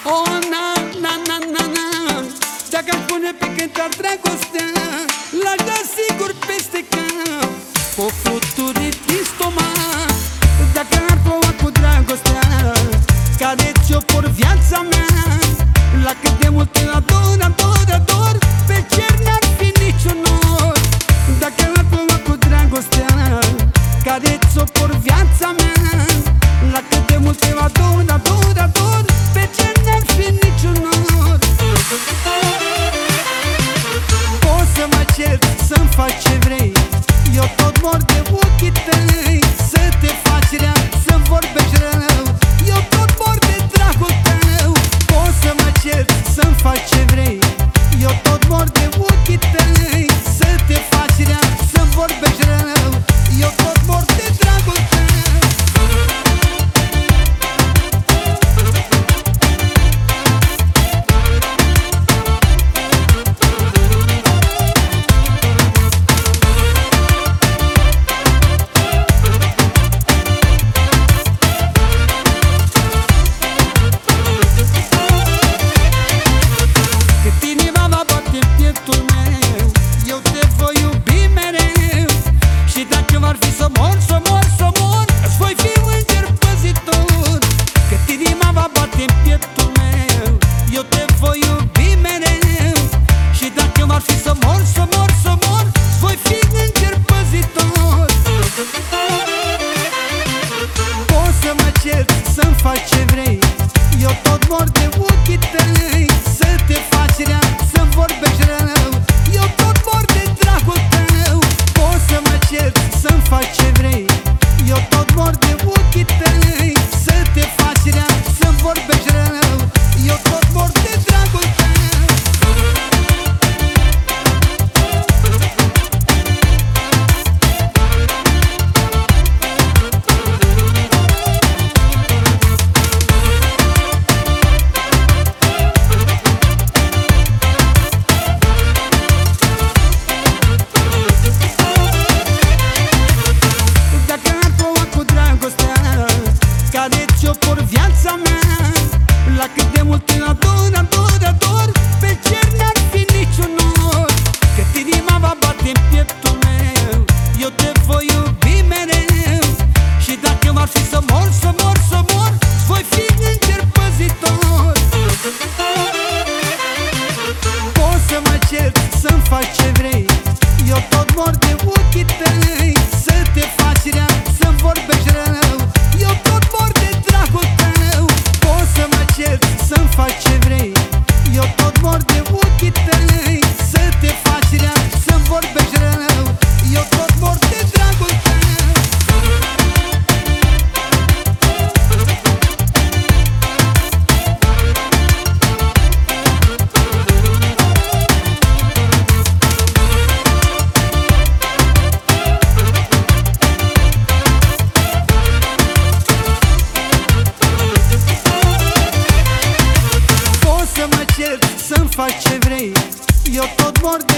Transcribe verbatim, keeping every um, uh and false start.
Oh, na, na, na, na, na. Dacă-aș pune pe cântar dragostea, l-aș da sigur peste cap, cu fluturi din stomac. Dacă ar ploua cu dragostea, care ți-o por viața mea, la cât de mult te ador, ador, ador, pe cer n-ar fi niciun nor. Dacă ar ploua cu dragostea, care ți-o por viața mea, la cât de mult te ador, ador, ador, pe cer n-ar fi niciun nor. Poți să mă ceri, să-mi faci ce vrei, eu tot mor de ochii tăi. Să te faci rea, să-mi vorbești rău, eu tot mor de dragul tău. Poți să mă ceri, să-mi faci ce vrei, eu tot mor de ochii tăi. Să te faci rea, să-mi vorbești rău, eu tot mor de dragul tău. Să-mi faci ce vrei, eu tot mor de ochii tăi. Să te faci rea, să-mi vorbești rău, eu tot mor de dragul tău. Poți să mă ceri, să-mi faci ce vrei, eu tot mor de ochii tăi. Să te faci rea, să-mi vorbești rău, eu tot mor de dragul tău. Care ți-o por viața mea, la cât de mult te ador, ador, ador, pe cer n-ar fi niciun nor. Cât inima va bate în pieptul meu, eu te voi iubi mereu. Și dacă m-ar fi să mor, să mor, să mor, voi fi înger păzitor. Poți să mă ceri, să-mi faci ce vrei, eu tot mor de ochii tăi. Să te faci rea, să-mi vorbești rău, eu tot mor de dragul tău. Poți să mă ceri, să-mi faci ce vrei, eu tot mor de ochii tăi. Să te faci rea, să-mi vorbești rău, eu tot mor de dragul tău. Să-mi faci ce vrei, eu tot mor de